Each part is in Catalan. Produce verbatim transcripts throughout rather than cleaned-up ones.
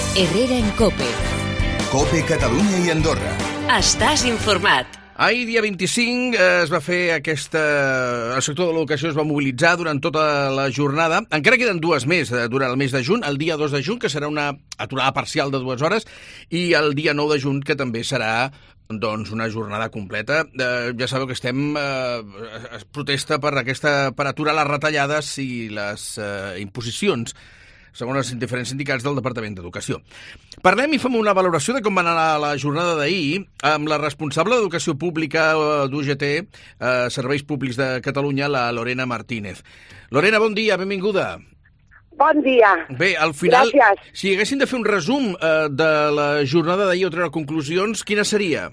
Herrera en COPE. COPE Catalunya i Andorra. Estàs informat. Ahir, dia vint-i-cinc, es va fer aquesta... El sector de l'educació es va mobilitzar durant tota la jornada. Encara queden dues més durant el mes de juny, el dia dos de juny, que serà una aturada parcial de dues hores, i el dia nou de juny, que també serà doncs, una jornada completa. Eh, ja sabeu que estem... Eh, es protesta per, aquesta, per aturar les retallades i les eh, imposicions, segons els diferents sindicats del Departament d'Educació. Parlem i fem una valoració de com va anar la, la jornada d'ahir amb la responsable d'Educació Pública d'U G T, eh, Serveis Públics de Catalunya, la Lorena Martínez. Lorena, bon dia, benvinguda. Bon dia. Bé, al final, gràcies. Si haguéssim de fer un resum eh, de la jornada d'ahir o treure conclusions, quina seria?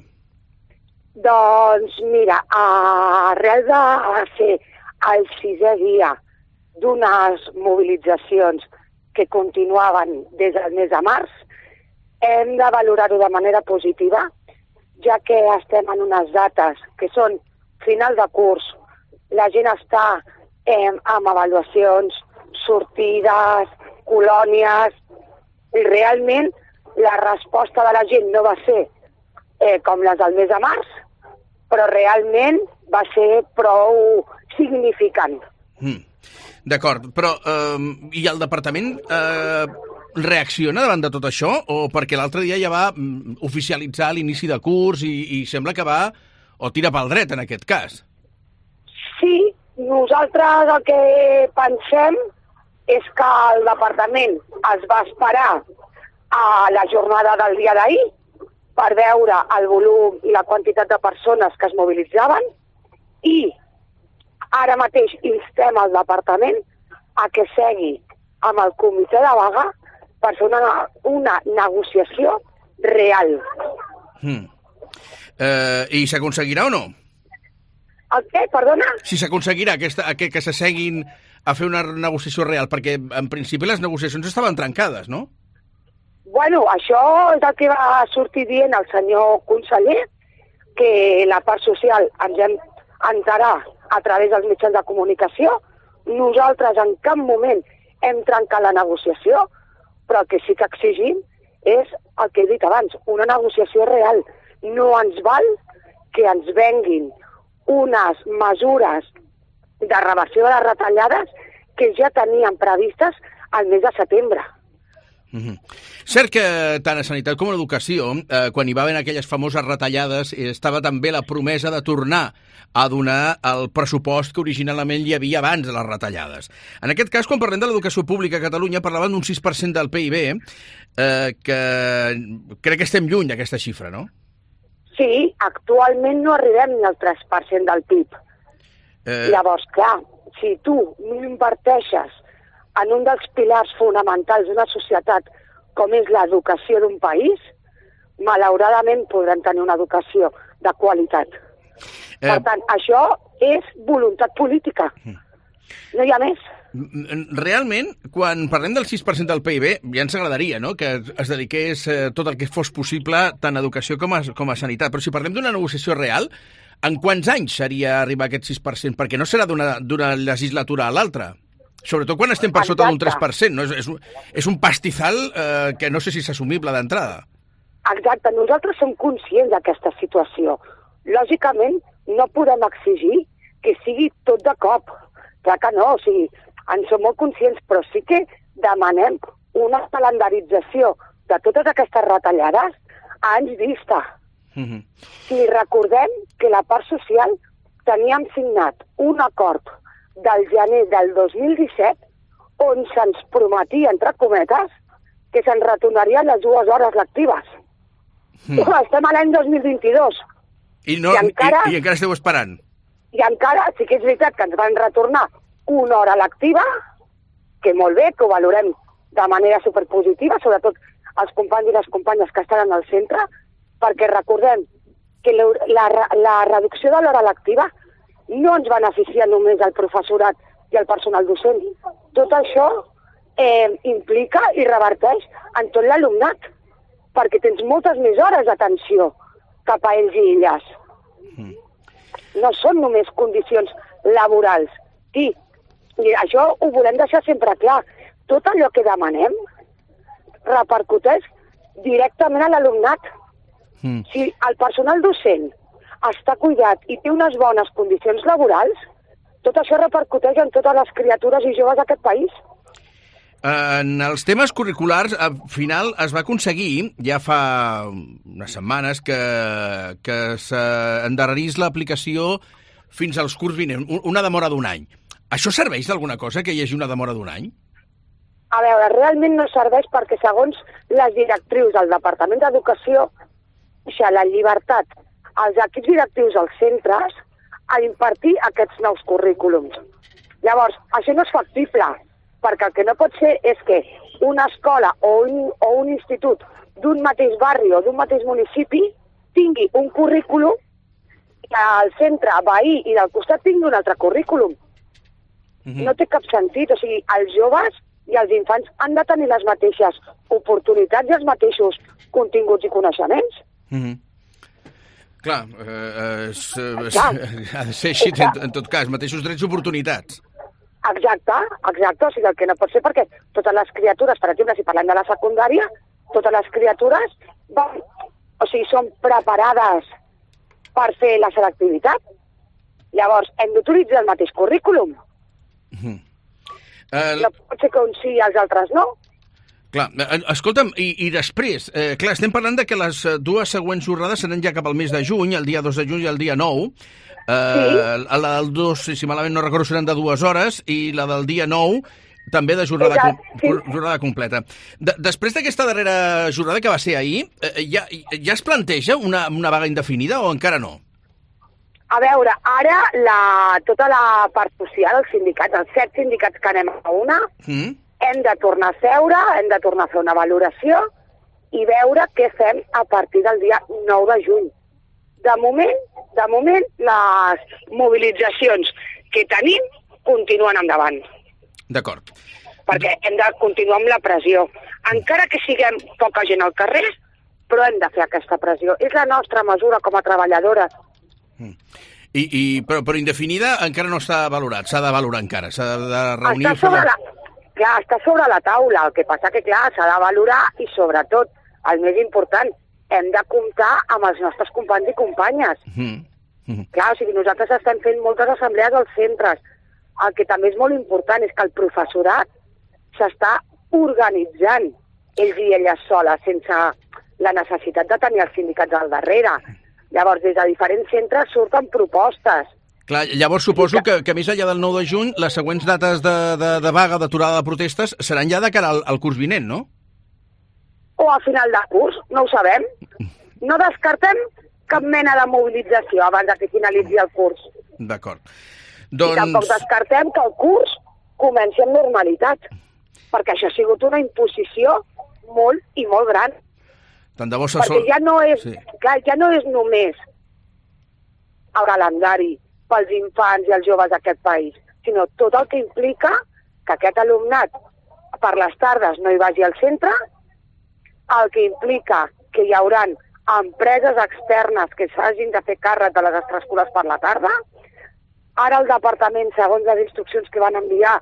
Doncs mira, arrel de ser el sisè dia d'unes mobilitzacions que continuaven des del mes de març, hem de valorar-ho de manera positiva, ja que estem en unes dates que són final de curs, la gent està eh, amb avaluacions, sortides, colònies, i realment la resposta de la gent no va ser eh, com les del mes de març, però realment va ser prou significant. Mm. D'acord, però eh, i el departament eh, reacciona davant de tot això? O perquè l'altre dia ja va mm, oficialitzar l'inici de curs i, i sembla que va o tira pel dret en aquest cas? Sí, nosaltres el que pensem és que el departament es va esperar a la jornada del dia d'ahir per veure el volum i la quantitat de persones que es mobilitzaven i ara mateix instem al departament a que segui amb el comitè de vaga per fer una, una negociació real. Hmm. Eh, I s'aconseguirà o no? El què? Perdona? Si s'aconseguirà aquesta, que, que s'asseguin a fer una negociació real, perquè en principi les negociacions estaven trencades, no? Bueno, això és el que va sortir dient el senyor conseller, que la part social ens hem enterar a través dels mitjans de comunicació. Nosaltres en cap moment hem trencat la negociació, però el que sí que exigim és el que he dit abans, una negociació real. No ens val que ens venguin unes mesures de reversió de les retallades que ja tenien previstes al mes de setembre. Mm-hmm. Cert que tant a Sanitat com a Educació, eh, quan hi va haver aquelles famoses retallades, estava també la promesa de tornar a donar el pressupost que originalment hi havia abans de les retallades. En aquest cas, quan parlem de l'educació pública a Catalunya, parlaven d'un sis per cent del P I B, eh, que crec que estem lluny d'aquesta xifra, no? Sí, actualment no arribem ni al tres per cent del P I B. Eh... Llavors, clar, si tu no inverteixes en un dels pilars fonamentals d'una societat com és l'educació d'un país, malauradament podrem tenir una educació de qualitat. Eh... Per tant, això és voluntat política. No hi ha més. Realment, quan parlem del sis per cent del P I B, ja ens agradaria, no?, que es dediqués eh, tot el que fos possible tant a educació com a, com a sanitat. Però si parlem d'una negociació real, en quants anys seria arribar a aquest sis per cent? Perquè no serà d'una legislatura a l'altra. Sobretot quan estem per sota d'un tres per cent. No? És, és, un, és un pastizal eh, que no sé si és assumible d'entrada. Exacte. Nosaltres som conscients d'aquesta situació. Lògicament, no podem exigir que sigui tot de cop. Clar que no, o sigui, en som molt conscients, però sí que demanem una calendarització de totes aquestes retallades a anys vista. Mm-hmm. Si recordem que la part social teníem signat un acord del gener del dos mil disset on se'ns prometia, entre cometes, que se'n retornarien les dues hores lectives. Mm. Estem a l'any dos mil vint-i-dos. I, no, I, encara, i, I encara esteu esperant. I encara sí que és veritat que ens van retornar una hora lectiva, que molt bé, que ho valorem de manera superpositiva, sobretot els companys i les companyes que estan al centre, perquè recordem que la, la, la reducció de l'hora lectiva no ens beneficia només al professorat i al personal docent. Tot això eh, implica i reverteix en tot l'alumnat, perquè tens moltes més hores d'atenció cap a ells i elles. Mm. No són només condicions laborals. I, i això ho volem deixar sempre clar. Tot allò que demanem repercuteix directament a l'alumnat. Mm. Si el personal docent està cuidat i té unes bones condicions laborals, tot això repercuteix en totes les criatures i joves d'aquest país. En els temes curriculars, al final es va aconseguir, ja fa unes setmanes, que, que s'endarrerís l'aplicació fins als curs vinents, una demora d'un any. Això serveix d'alguna cosa, que hi hagi una demora d'un any? A veure, realment no serveix perquè segons les directrius del Departament d'Educació, deixa la llibertat als equips directius dels centres a impartir aquests nous currículums. Llavors, això no és factible, perquè el que no pot ser és que una escola o un, o un institut d'un mateix barri o d'un mateix municipi tingui un currículum i el centre veí i del costat tingui un altre currículum. Mm-hmm. No té cap sentit. O sigui, els joves i els infants han de tenir les mateixes oportunitats i els mateixos continguts i coneixements. Mm-hmm. Clar, eh, és, és, ha de ser així en, en tot cas, mateixos drets i oportunitats. Exacte, exacte, o sigui, el que no pot ser perquè totes les criatures, per exemple, si parlem de la secundària, totes les criatures van, o sigui, són preparades per fer la selectivitat. Llavors, hem d'utilitzar el mateix currículum. Mm. Uh, no pot ser que uns sí i els altres no. Clar, escolta'm, i, i després, eh, clar, estem parlant de que les dues següents jornades seran ja cap al mes de juny, el dia dos de juny i el dia nou. Eh, sí. La del dos, si malament no recordo, seran de dues hores, i la del dia nou també de jornada, com, sí. jornada completa. De, després d'aquesta darrera jornada, que va ser ahir, eh, ja, ja es planteja una, una vaga indefinida o encara no? A veure, ara la, tota la part social, els sindicats, els set sindicats que anem a una, mm. hem de tornar a seure, hem de tornar a fer una valoració i veure què fem a partir del dia nou de juny. De moment, de moment, les mobilitzacions que tenim continuen endavant. D'acord. Perquè hem de continuar amb la pressió. Encara que siguem poca gent al carrer, però hem de fer aquesta pressió. És la nostra mesura com a treballadores. Mm. I, i, però, però indefinida encara no està valorat, s'ha de valorar encara, s'ha de reunir... Està sobre, la, clar, està sobre la taula, el que passa que, clar, s'ha de valorar i, sobretot, el més important, hem de comptar amb els nostres companys i companyes. Mm. Mm. Clar, o sigui, nosaltres estem fent moltes assemblees als centres. El que també és molt important és que el professorat s'està organitzant ells i elles soles, sense la necessitat de tenir els sindicats al darrere. Llavors, des de diferents centres surten propostes. Clar, llavors suposo que, que més enllà del nou de juny, les següents dates de, de, de vaga, d'aturada de protestes, seran ja de cara al, al curs vinent, no? O a final de curs, no ho sabem. No descartem cap mena de mobilització abans que finalitzi el curs. D'acord. Doncs... I tampoc descartem que el curs comenci amb normalitat, perquè això ha sigut una imposició molt i molt gran. Tant de bo se perquè sol... ja no és, sí. clar, ja no és només el calendari pels infants i els joves d'aquest país, sinó tot el que implica que aquest alumnat per les tardes no hi vagi al centre, el que implica que hi hauran empreses externes que s'hagin de fer càrrec de les extraescolars per la tarda. Ara el departament, segons les instruccions que van enviar,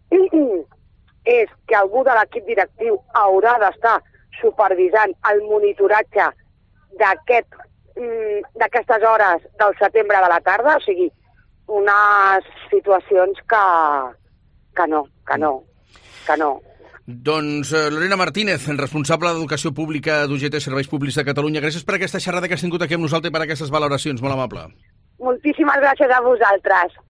és que algú de l'equip directiu haurà d'estar supervisant el monitoratge d'aquest, d'aquestes hores del setembre de la tarda, o sigui, unes situacions que, que no, que no, que no. Doncs eh, Lorena Martínez, responsable d'Educació Pública d'U G T Serveis Públics de Catalunya, gràcies per aquesta xerrada que has tingut aquí amb nosaltres i per aquestes valoracions, molt amable. Moltíssimes gràcies a vosaltres.